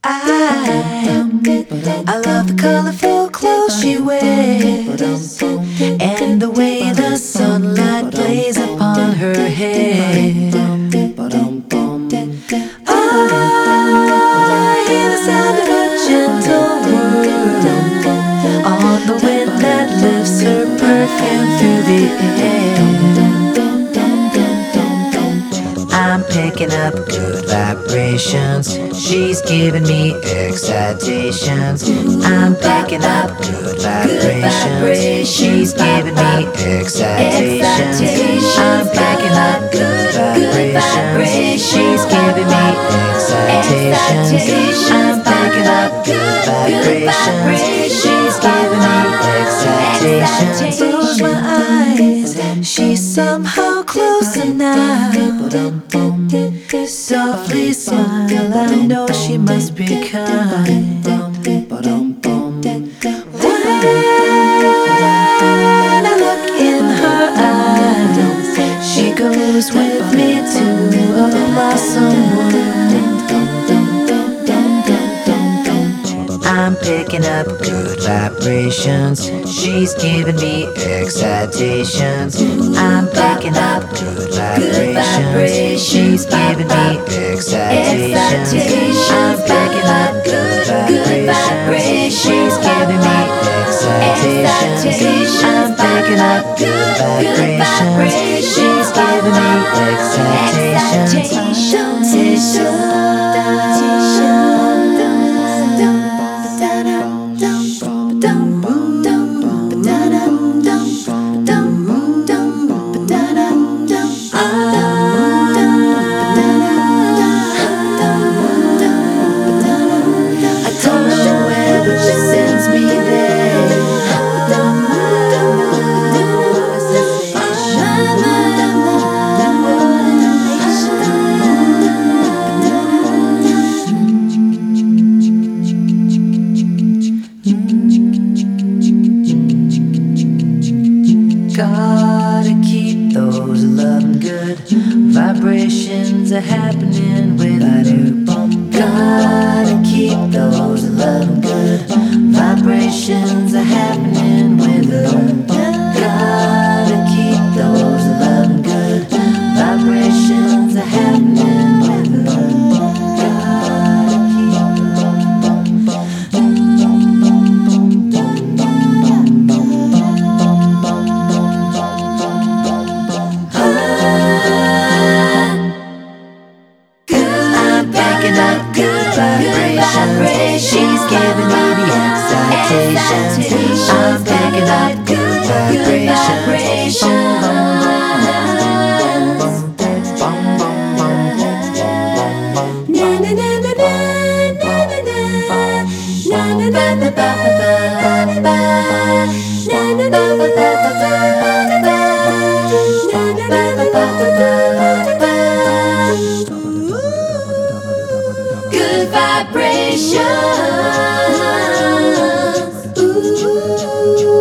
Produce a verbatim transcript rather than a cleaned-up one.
I, I love the colorful clothes she wears and the way the sunlight plays upon her head. I hear the sound of a gentle word on the wind that lifts her perfume through the air. I'm picking up good vibrations. She's giving me excitations. I'm picking up good vibrations. She's giving me excitations. I'm picking up good vibrations. She's giving me excitations. I'm picking up good vibrations. She's giving me excitations. Close my eyes, she's somehow closer now. Softly smile, I know she must be kind. When I look in her eyes, she goes with me to a blossom world. I'm picking up good vibrations. She's giving me excitations. I'm picking up good vibrations. She's giving me excitations. I'm picking up good vibrations. She's giving me excitations. I'm picking up good vibrations. She's giving me excitations. Gotta keep those loving good vibrations are happening with you. Gotta keep those loving good vibrations are happening with you. Gotta keep those loving good vibrations are happening with you. She's giving me the excitations. I'm picking up good vibrations. Na na na na na na na na na na ba ba ba na na na ba ba ba na na na ba ba ba. Good vibrations. Ooh.